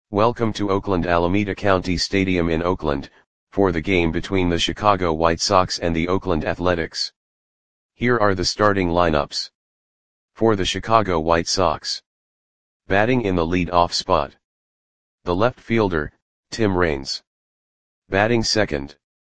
Welcome to Oakland Alameda County Stadium in Oakland, for the game between the Chicago White Sox and the Oakland Athletics. Here are the starting lineups. For the Chicago White Sox. Batting in the lead-off spot. The left fielder, Tim Raines. Batting second.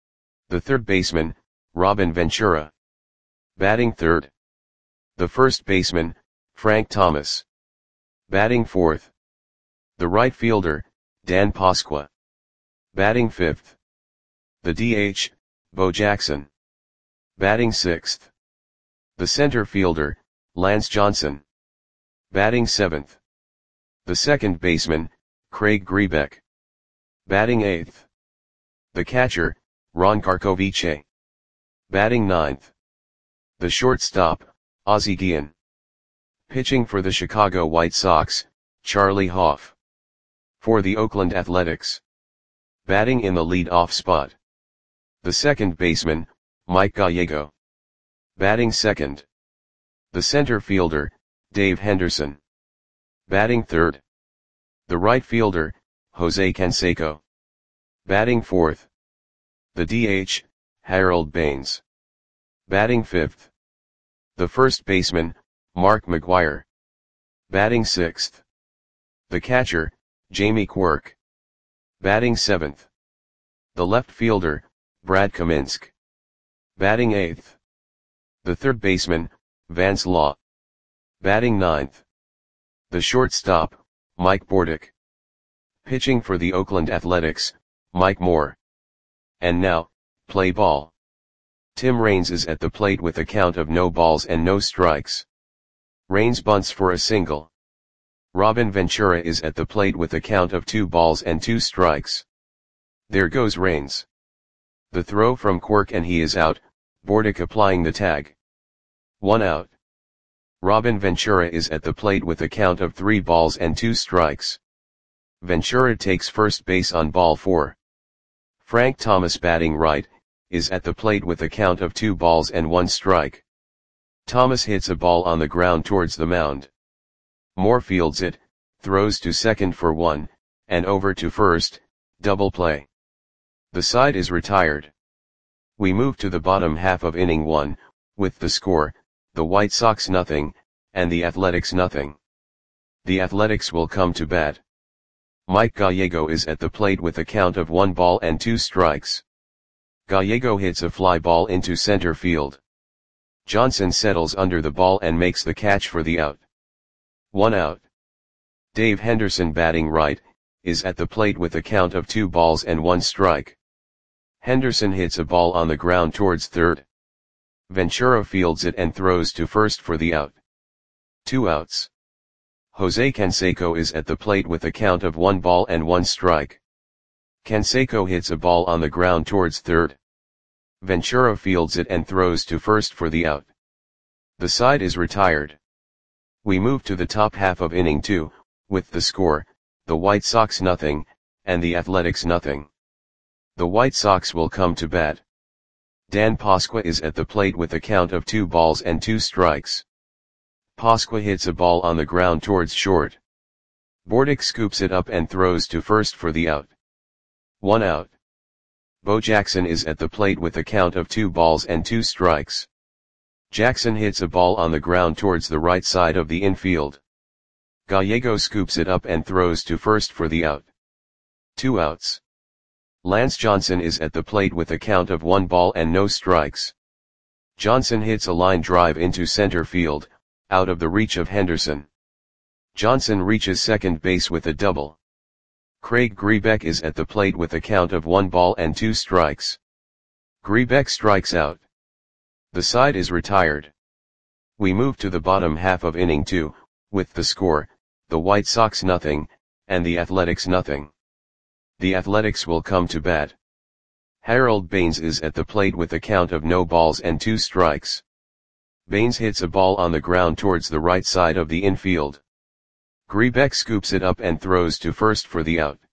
The third baseman, Robin Ventura. Batting third. The first baseman, Frank Thomas. Batting fourth. The right fielder, Dan Pasqua. Batting fifth. The DH, Bo Jackson. Batting sixth. The center fielder, Lance Johnson. Batting seventh. The second baseman, Craig Grebeck. Batting eighth. The catcher, Ron Karkovice. Batting ninth. The shortstop, Ozzie Guillen. Pitching for the Chicago White Sox, Charlie Hough. For the Oakland Athletics. Batting in the lead-off spot. The second baseman, Mike Gallego. Batting second. The center fielder, Dave Henderson. Batting third. The right fielder, Jose Canseco. Batting fourth. The DH, Harold Baines. Batting fifth. The first baseman, Mark McGwire. Batting sixth. The catcher, Jamie Quirk. Batting seventh. The left fielder, Brad Kaminsk. Batting eighth. The third baseman, Vance Law. Batting ninth. The shortstop, Mike Bordick. Pitching for the Oakland Athletics, Mike Moore. And now, play ball. Tim Raines is at the plate with a count of no balls and no strikes. Raines bunts for a single. Robin Ventura is at the plate with a count of 2 balls and 2 strikes. There goes Raines. The throw from Quirk and he is out, Bordick applying the tag. 1 out. Robin Ventura is at the plate with a count of 3 balls and 2 strikes. Ventura takes first base on ball 4. Frank Thomas, batting right, is at the plate with a count of 2 balls and 1 strike. Thomas hits a ball on the ground towards the mound. Moore fields it, throws to second for 1, and over to first, double play. The side is retired. We move to the bottom half of inning 1, with the score, the White Sox 0, and the Athletics 0. The Athletics will come to bat. Mike Gallego is at the plate with a count of 1 ball and 2 strikes. Gallego hits a fly ball into center field. Johnson settles under the ball and makes the catch for the out. 1 out. Dave Henderson, batting right, is at the plate with a count of 2 balls and 1 strike. Henderson hits a ball on the ground towards third. Ventura fields it and throws to first for the out. 2 outs. Jose Canseco is at the plate with a count of 1 ball and 1 strike. Canseco hits a ball on the ground towards third. Ventura fields it and throws to first for the out. The side is retired. We move to the top half of inning 2, with the score, the White Sox 0, and the Athletics 0. The White Sox will come to bat. Dan Pasqua is at the plate with a count of 2 balls and 2 strikes. Pasqua hits a ball on the ground towards short. Bordick scoops it up and throws to first for the out. 1 out. Bo Jackson is at the plate with a count of 2 balls and 2 strikes. Jackson hits a ball on the ground towards the right side of the infield. Gallego scoops it up and throws to first for the out. 2 outs. Lance Johnson is at the plate with a count of 1 ball and no strikes. Johnson hits a line drive into center field, out of the reach of Henderson. Johnson reaches second base with a double. Craig Grebeck is at the plate with a count of 1 ball and 2 strikes. Grebeck strikes out. The side is retired. We move to the bottom half of inning 2, with the score, the White Sox 0, and the Athletics 0. The Athletics will come to bat. Harold Baines is at the plate with a count of no balls and 2 strikes. Baines hits a ball on the ground towards the right side of the infield. Grebeck scoops it up and throws to first for the out.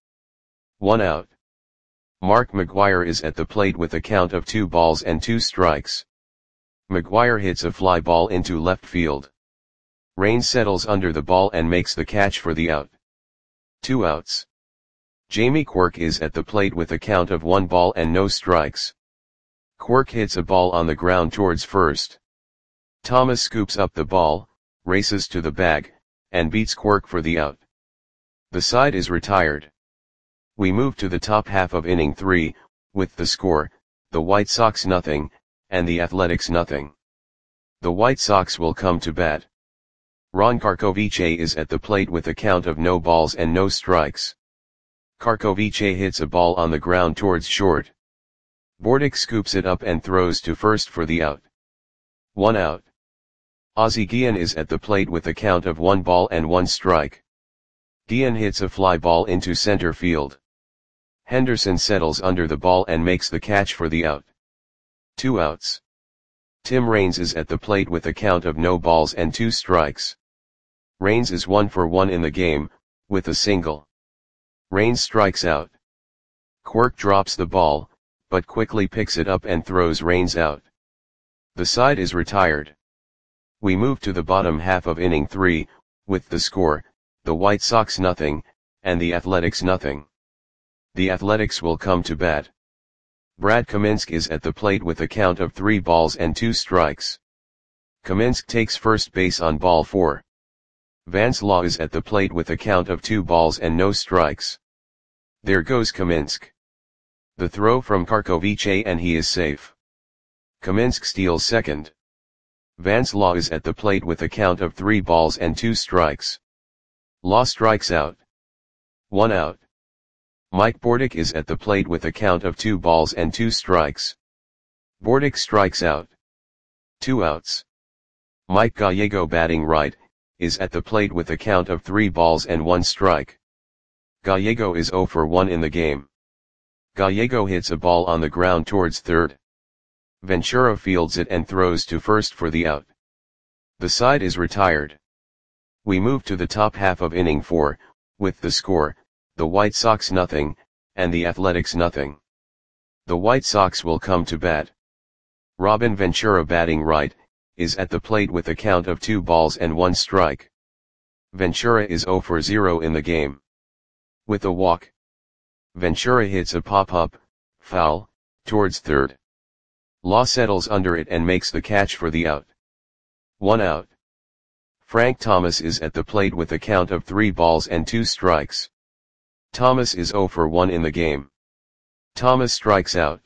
1 out. Mark McGwire is at the plate with a count of 2 balls and 2 strikes. McGwire hits a fly ball into left field. Raines settles under the ball and makes the catch for the out. 2 outs. Jamie Quirk is at the plate with a count of 1 ball and no strikes. Quirk hits a ball on the ground towards first. Thomas scoops up the ball, races to the bag, and beats Quirk for the out. The side is retired. We move to the top half of inning 3, with the score, the White Sox nothing, and the Athletics nothing. The White Sox will come to bat. Ron Karkovice is at the plate with a count of no balls and no strikes. Karkovice hits a ball on the ground towards short. Bordick scoops it up and throws to first for the out. 1 out. Ozzie Guillen is at the plate with a count of 1 ball and 1 strike. Guillen hits a fly ball into center field. Henderson settles under the ball and makes the catch for the out. 2 outs. Tim Raines is at the plate with a count of no balls and 2 strikes. Raines is 1 for 1 in the game, with a single. Raines strikes out. Quirk drops the ball, but quickly picks it up and throws Raines out. The side is retired. We move to the bottom half of inning 3, with the score, the White Sox nothing, and the Athletics nothing. The Athletics will come to bat. Brad Kaminsky is at the plate with a count of 3 balls and 2 strikes. Kaminsky takes first base on ball 4. Vance Law is at the plate with a count of 2 balls and no strikes. There goes Kaminsky. The throw from Karkovice and he is safe. Kaminsky steals second. Vance Law is at the plate with a count of 3 balls and 2 strikes. Law strikes out. 1 out. Mike Bordick is at the plate with a count of 2 balls and 2 strikes. Bordick strikes out. 2 outs. Mike Gallego, batting right, is at the plate with a count of 3 balls and 1 strike. Gallego is 0 for 1 in the game. Gallego hits a ball on the ground towards third. Ventura fields it and throws to first for the out. The side is retired. We move to the top half of inning 4, with the score, the White Sox nothing, and the Athletics nothing. The White Sox will come to bat. Robin Ventura, batting right, is at the plate with a count of 2 balls and 1 strike. Ventura is 0 for 0 in the game. With a walk, Ventura hits a pop-up, foul, towards third. Law settles under it and makes the catch for the out. 1 out. Frank Thomas is at the plate with a count of 3 balls and 2 strikes. Thomas is 0 for 1 in the game. Thomas strikes out.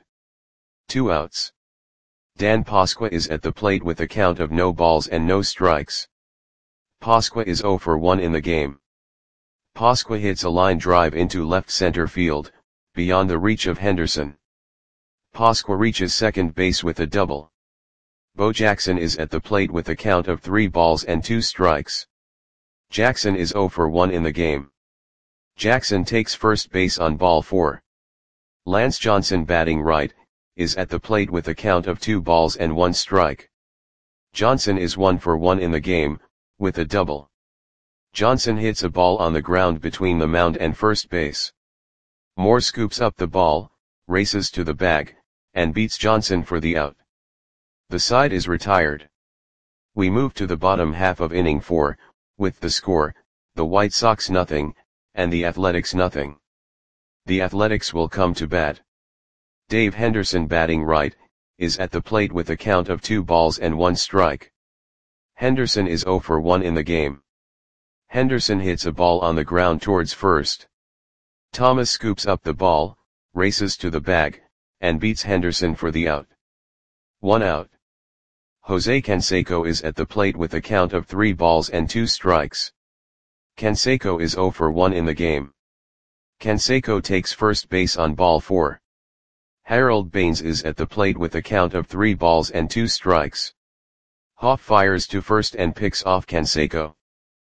2 outs. Dan Pasqua is at the plate with a count of no balls and no strikes. Pasqua is 0 for 1 in the game. Pasqua hits a line drive into left center field, beyond the reach of Henderson. Pasqua reaches second base with a double. Bo Jackson is at the plate with a count of 3 balls and 2 strikes. Jackson is 0 for 1 in the game. Jackson takes first base on ball 4. Lance Johnson, batting right, is at the plate with a count of 2 balls and 1 strike. Johnson is 1 for 1 in the game, with a double. Johnson hits a ball on the ground between the mound and first base. Moore scoops up the ball, races to the bag, and beats Johnson for the out. The side is retired. We move to the bottom half of inning 4, with the score, the White Sox nothing, and the Athletics nothing. The Athletics will come to bat. Dave Henderson, batting right, is at the plate with a count of 2 balls and 1 strike. Henderson is 0 for 1 in the game. Henderson hits a ball on the ground towards first. Thomas scoops up the ball, races to the bag, and beats Henderson for the out. 1 out. Jose Canseco is at the plate with a count of 3 balls and 2 strikes. Canseco is 0 for 1 in the game. Canseco takes first base on ball 4. Harold Baines is at the plate with a count of 3 balls and 2 strikes. Hoff fires to first and picks off Canseco.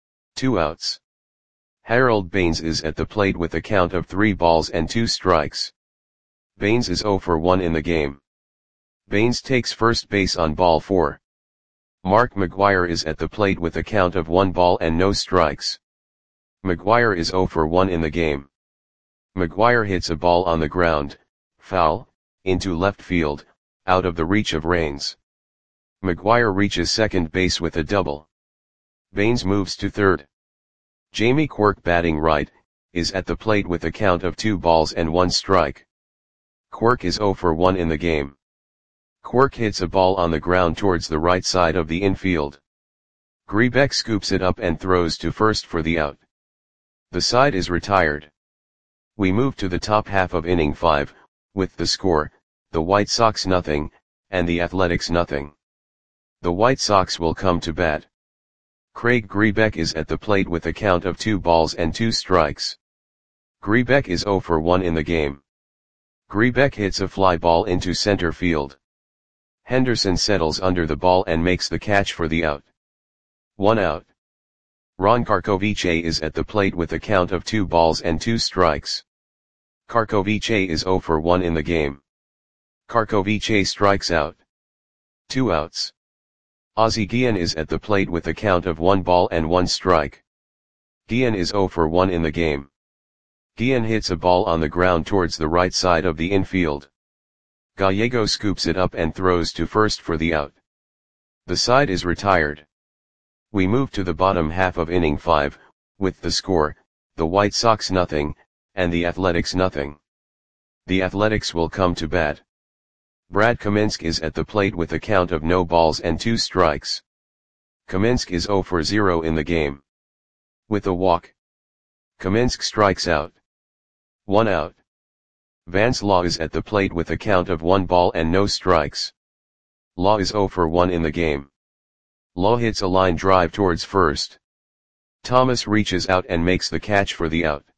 2 outs. Harold Baines is at the plate with a count of 3 balls and 2 strikes. Baines is 0 for 1 in the game. Baines takes first base on ball 4. Mark McGwire is at the plate with a count of 1 ball and no strikes. McGwire is 0 for 1 in the game. McGwire hits a ball on the ground, foul, into left field, out of the reach of Raines. McGwire reaches second base with a double. Baines moves to third. Jamie Quirk, batting right, is at the plate with a count of 2 balls and 1 strike. Quirk is 0 for 1 in the game. Quirk hits a ball on the ground towards the right side of the infield. Grebeck scoops it up and throws to first for the out. The side is retired. We move to the top half of inning 5, with the score, the White Sox 0, and the Athletics 0. The White Sox will come to bat. Craig Grebeck is at the plate with a count of 2 balls and 2 strikes. Grebeck is 0 for 1 in the game. Grebeck hits a fly ball into center field. Henderson settles under the ball and makes the catch for the out. 1 out. Ron Karkovice is at the plate with a count of 2 balls and 2 strikes. Karkovice is 0 for 1 in the game. Karkovice strikes out. 2 outs. Ozzie Guillen is at the plate with a count of 1 ball and 1 strike. Guillen is 0 for 1 in the game. Guillen hits a ball on the ground towards the right side of the infield. Gallego scoops it up and throws to first for the out. The side is retired. We move to the bottom half of inning 5, with the score, the White Sox 0, and the Athletics 0. The Athletics will come to bat. Brad Kaminsky is at the plate with a count of no balls and 2 strikes. Kaminsky is 0 for 0 in the game. With a walk, Kaminsky strikes out. 1 out. Vance Law is at the plate with a count of 1 ball and no strikes. Law is 0 for 1 in the game. Law hits a line drive towards first. Thomas reaches out and makes the catch for the out.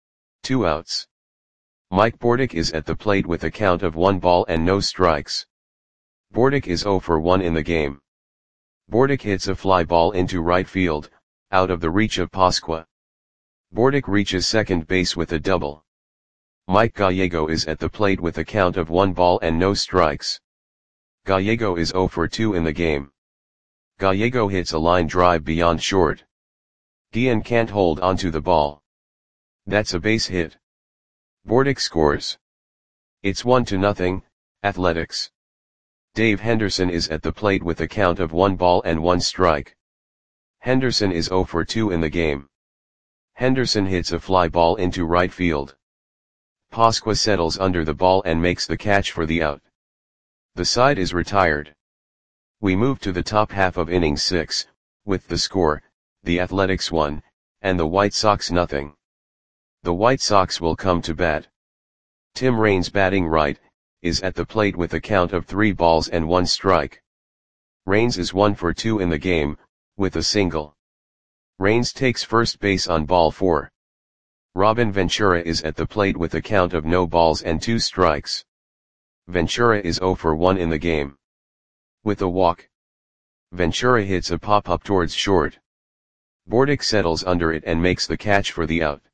2 outs. Mike Bordick is at the plate with a count of 1 ball and no strikes. Bordick is 0 for 1 in the game. Bordick hits a fly ball into right field, out of the reach of Pasqua. Bordick reaches second base with a double. Mike Gallego is at the plate with a count of 1 ball and no strikes. Gallego is 0 for 2 in the game. Gallego hits a line drive beyond short. Guillen can't hold onto the ball. That's a base hit. Bordick scores. It's 1-0, Athletics. Dave Henderson is at the plate with a count of 1 ball and 1 strike. Henderson is 0 for 2 in the game. Henderson hits a fly ball into right field. Pasqua settles under the ball and makes the catch for the out. The side is retired. We move to the top half of inning 6, with the score, the Athletics 1, and the White Sox 0. The White Sox will come to bat. Tim Raines, batting right, is at the plate with a count of 3 balls and 1 strike. Raines is 1 for 2 in the game, with a single. Raines takes first base on ball 4. Robin Ventura is at the plate with a count of no balls and 2 strikes. Ventura is 0 for 1 in the game. With a walk, Ventura hits a pop-up towards short. Bordick settles under it and makes the catch for the out.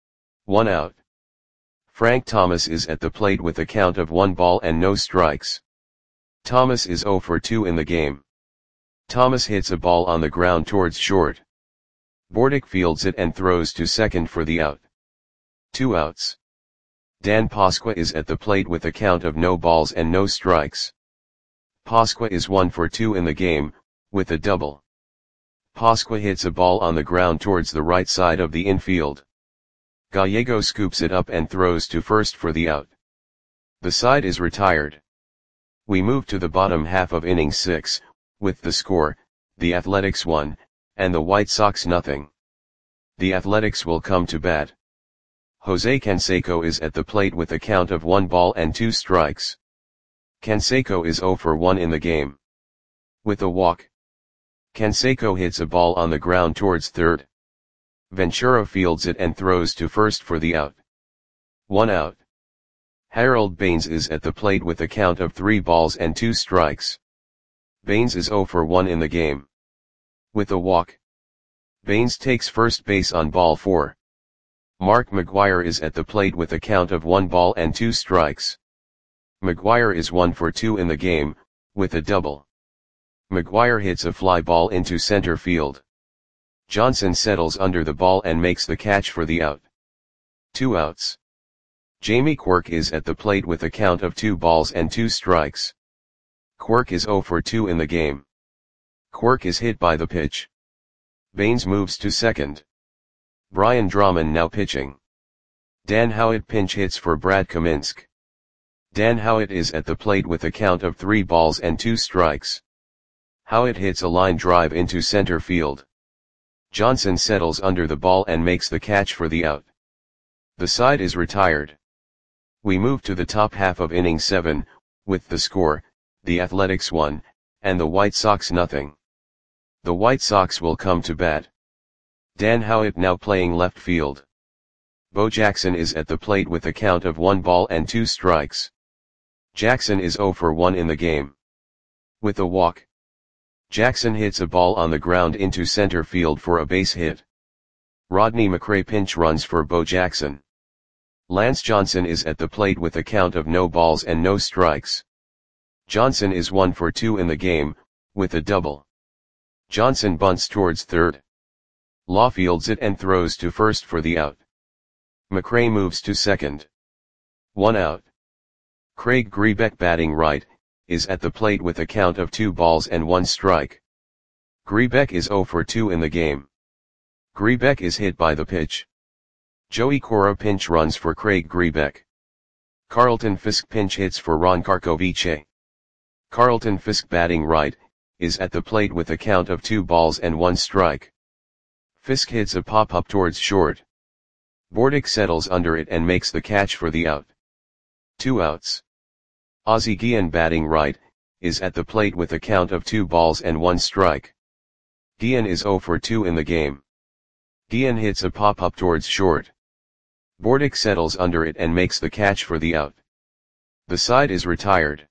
1 out. Frank Thomas is at the plate with a count of 1 ball and no strikes. Thomas is 0 for 2 in the game. Thomas hits a ball on the ground towards short. Bordick fields it and throws to second for the out. 2 outs. Dan Pasqua is at the plate with a count of no balls and no strikes. Pasqua is 1 for 2 in the game, with a double. Pasqua hits a ball on the ground towards the right side of the infield. Gallego scoops it up and throws to first for the out. The side is retired. We move to the bottom half of inning 6, with the score, the Athletics 1, and the White Sox 0. The Athletics will come to bat. Jose Canseco is at the plate with a count of 1 ball and 2 strikes. Canseco is 0 for 1 in the game. With a walk, Canseco hits a ball on the ground towards third. Ventura fields it and throws to first for the out. 1 out. Harold Baines is at the plate with a count of 3 balls and 2 strikes. Baines is 0 for 1 in the game. With a walk, Baines takes first base on ball 4. Mark McGwire is at the plate with a count of 1 ball and 2 strikes. McGwire is 1 for 2 in the game, with a double. McGwire hits a fly ball into center field. Johnson settles under the ball and makes the catch for the out. 2 outs. Jamie Quirk is at the plate with a count of 2 balls and 2 strikes. Quirk is 0 for 2 in the game. Quirk is hit by the pitch. Baines moves to second. Brian Drummond now pitching. Dan Howitt pinch hits for Brad Kaminsk. Dan Howitt is at the plate with a count of 3 balls and 2 strikes. Howitt hits a line drive into center field. Johnson settles under the ball and makes the catch for the out. The side is retired. We move to the top half of inning 7, with the score, the Athletics 1, and the White Sox nothing. The White Sox will come to bat. Dan Howitt now playing left field. Bo Jackson is at the plate with a count of 1 ball and 2 strikes. Jackson is 0 for 1 in the game. With a walk, Jackson hits a ball on the ground into center field for a base hit. Rodney McRae pinch runs for Bo Jackson. Lance Johnson is at the plate with a count of no balls and no strikes. Johnson is 1 for 2 in the game, with a double. Johnson bunts towards third. Law fields it and throws to first for the out. McRae moves to second. 1 out. Craig Grebeck batting right, is at the plate with a count of 2 balls and 1 strike. Grebeck is 0 for 2 in the game. Grebeck is hit by the pitch. Joey Cora pinch runs for Craig Grebeck. Carlton Fisk pinch hits for Ron Karkovice. Carlton Fisk batting right, is at the plate with a count of 2 balls and 1 strike. Fisk hits a pop-up towards short. Bordick settles under it and makes the catch for the out. 2 outs. Ozzie Guillen batting right, is at the plate with a count of 2 balls and 1 strike. Guillen is 0 for 2 in the game. Guillen hits a pop-up towards short. Bordick settles under it and makes the catch for the out. The side is retired.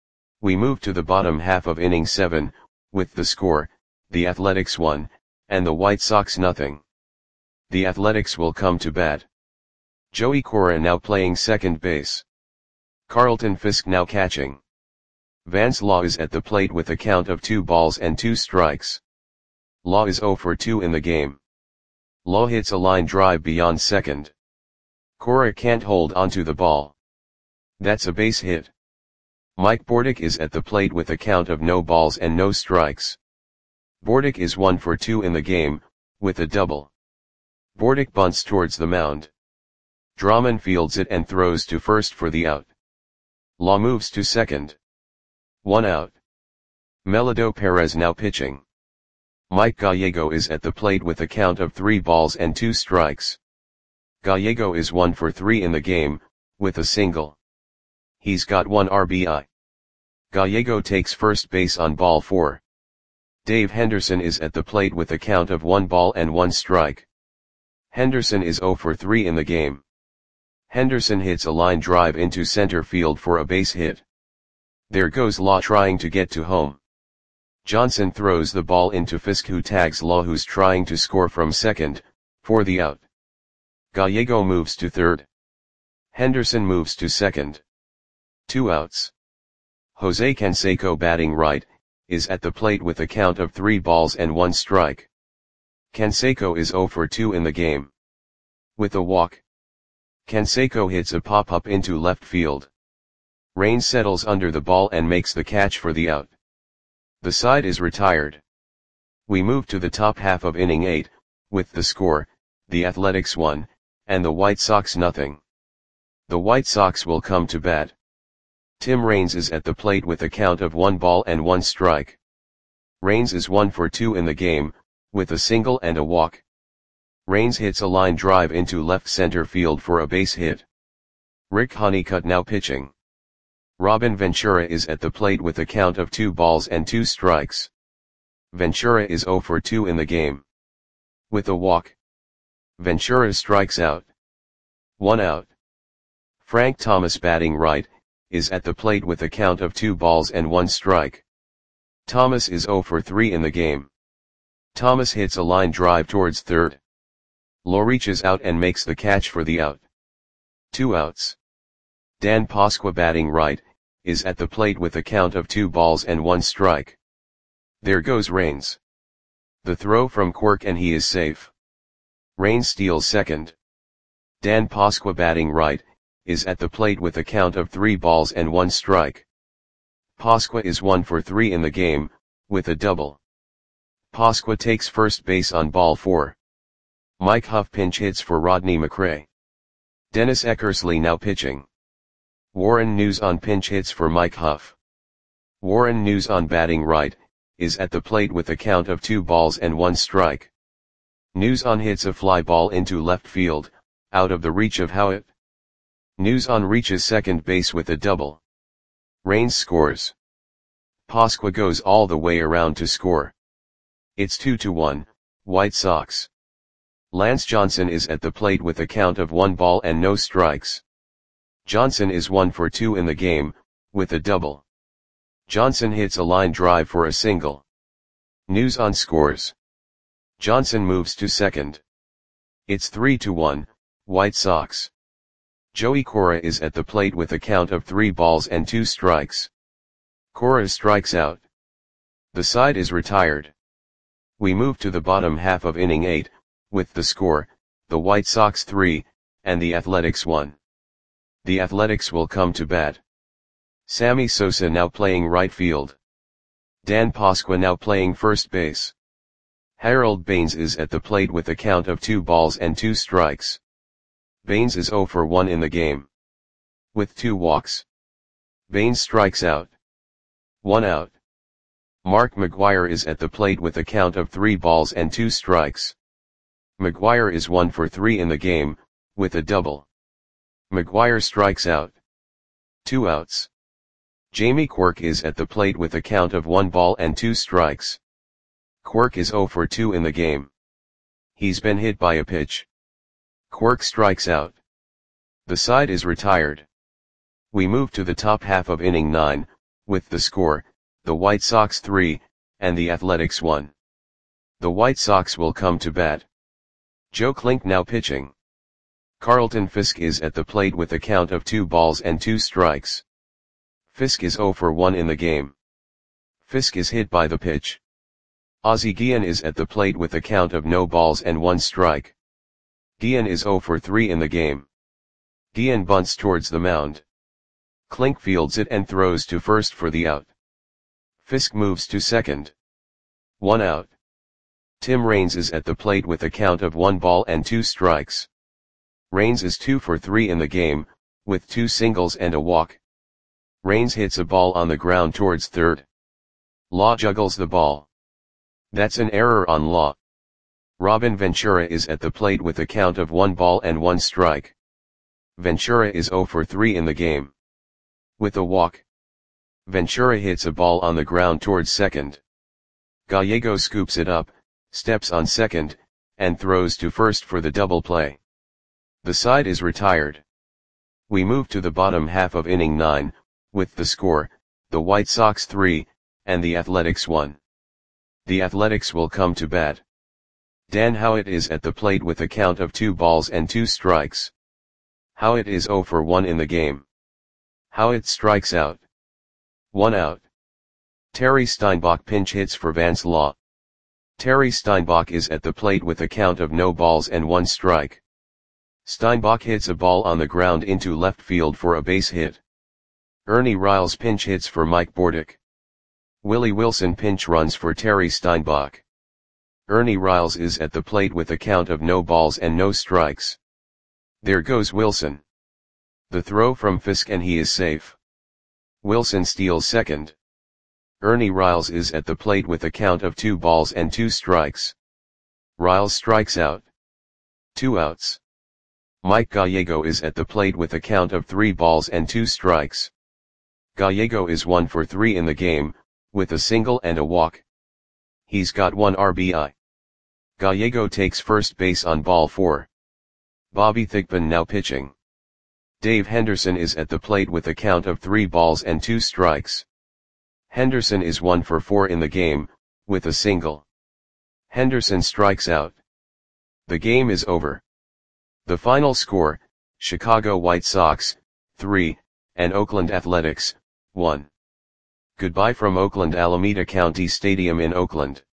We move to the bottom half of inning 7, with the score, the Athletics 1, and the White Sox nothing. The Athletics will come to bat. Joey Cora now playing second base. Carlton Fisk now catching. Vance Law is at the plate with a count of 2 balls and 2 strikes. Law is 0 for 2 in the game. Law hits a line drive beyond second. Cora can't hold onto the ball. That's a base hit. Mike Bordick is at the plate with a count of no balls and no strikes. Bordick is 1 for 2 in the game, with a double. Bordick bunts towards the mound. Drummond fields it and throws to first for the out. Law moves to second. 1 out. Melado Perez now pitching. Mike Gallego is at the plate with a count of 3 balls and 2 strikes. Gallego is 1 for 3 in the game, with a single. He's got 1 RBI. Gallego takes first base on ball 4. Dave Henderson is at the plate with a count of 1 ball and 1 strike. Henderson is 0 for 3 in the game. Henderson hits a line drive into center field for a base hit. There goes Law trying to get to home. Johnson throws the ball into Fisk, who tags Law, who's trying to score from second, for the out. Gallego moves to third. Henderson moves to second. 2 outs. Jose Canseco batting right, is at the plate with a count of 3 balls and 1 strike. Canseco is 0 for 2 in the game. With a walk, Canseco hits a pop-up into left field. Raines settles under the ball and makes the catch for the out. The side is retired. We move to the top half of inning 8, with the score, the Athletics 1, and the White Sox nothing. The White Sox will come to bat. Tim Raines is at the plate with a count of 1 ball and 1 strike. Raines is 1 for 2 in the game, with a single and a walk. Raines hits a line drive into left center field for a base hit. Rick Honeycutt now pitching. Robin Ventura is at the plate with a count of 2 balls and 2 strikes. Ventura is 0 for 2 in the game. With a walk, Ventura strikes out. 1 out. Frank Thomas batting right, is at the plate with a count of 2 balls and 1 strike. Thomas is 0 for 3 in the game. Thomas hits a line drive towards third. Law reaches out and makes the catch for the out. 2 outs. Dan Pasqua batting right, is at the plate with a count of 2 balls and 1 strike. There goes Raines. The throw from Quirk and he is safe. Raines steals second. Dan Pasqua batting right, is at the plate with a count of 3 balls and 1 strike. Pasqua is 1 for 3 in the game, with a double. Pasqua takes first base on ball 4. Mike Huff pinch hits for Rodney McRae. Dennis Eckersley now pitching. Warren News on pinch hits for Mike Huff. Warren News on batting right, is at the plate with a count of 2 balls and 1 strike. News on hits a fly ball into left field, out of the reach of Howitt. News on reaches second base with a double. Raines scores. Pasqua goes all the way around to score. It's 2-1, White Sox. Lance Johnson is at the plate with a count of 1 ball and no strikes. Johnson is 1 for 2 in the game, with a double. Johnson hits a line drive for a single. News on scores. Johnson moves to second. It's 3-1, White Sox. Joey Cora is at the plate with a count of 3 balls and 2 strikes. Cora strikes out. The side is retired. We move to the bottom half of inning 8, with the score, the White Sox 3, and the Athletics 1. The Athletics will come to bat. Sammy Sosa now playing right field. Dan Pasqua now playing first base. Harold Baines is at the plate with a count of 2 balls and 2 strikes. Baines is 0 for 1 in the game. With 2 walks. Baines strikes out. 1 out. Mark McGwire is at the plate with a count of 3 balls and 2 strikes. McGwire is 1 for 3 in the game, with a double. McGwire strikes out. 2 outs. Jamie Quirk is at the plate with a count of 1 ball and 2 strikes. Quirk is 0 for 2 in the game. He's been hit by a pitch. Quirk strikes out. The side is retired. We move to the top half of inning 9, with the score, the White Sox 3, and the Athletics 1. The White Sox will come to bat. Joe Klink now pitching. Carlton Fisk is at the plate with a count of 2 balls and 2 strikes. Fisk is 0 for 1 in the game. Fisk is hit by the pitch. Ozzie Guillen is at the plate with a count of no balls and 1 strike. Guillen is 0 for 3 in the game. Guillen bunts towards the mound. Klink fields it and throws to first for the out. Fisk moves to second. 1 out. Tim Raines is at the plate with a count of 1 ball and 2 strikes. Raines is 2 for 3 in the game, with 2 singles and a walk. Raines hits a ball on the ground towards third. Law juggles the ball. That's an error on Law. Robin Ventura is at the plate with a count of 1 ball and 1 strike. Ventura is 0 for 3 in the game. With a walk. Ventura hits a ball on the ground towards second. Gallego scoops it up, steps on second, and throws to first for the double play. The side is retired. We move to the bottom half of inning 9, with the score, the White Sox 3, and the Athletics 1. The Athletics will come to bat. Dan Howitt is at the plate with a count of 2 balls and 2 strikes. Howitt is 0 for 1 in the game. Howitt strikes out. 1 out. Terry Steinbach pinch hits for Vance Law. Terry Steinbach is at the plate with a count of no balls and 1 strike. Steinbach hits a ball on the ground into left field for a base hit. Ernie Riles pinch hits for Mike Bordick. Willie Wilson pinch runs for Terry Steinbach. Ernie Riles is at the plate with a count of no balls and no strikes. There goes Wilson. The throw from Fisk and he is safe. Wilson steals second. Ernie Riles is at the plate with a count of 2 balls and 2 strikes. Riles strikes out. 2 outs. Mike Gallego is at the plate with a count of 3 balls and 2 strikes. Gallego is 1 for 3 in the game, with a single and a walk. He's got 1 RBI. Gallego takes first base on ball 4. Bobby Thigpen now pitching. Dave Henderson is at the plate with a count of 3 balls and 2 strikes. Henderson is 1 for 4 in the game, with a single. Henderson strikes out. The game is over. The final score, Chicago White Sox, 3, and Oakland Athletics, 1. Goodbye from Oakland Alameda County Stadium in Oakland.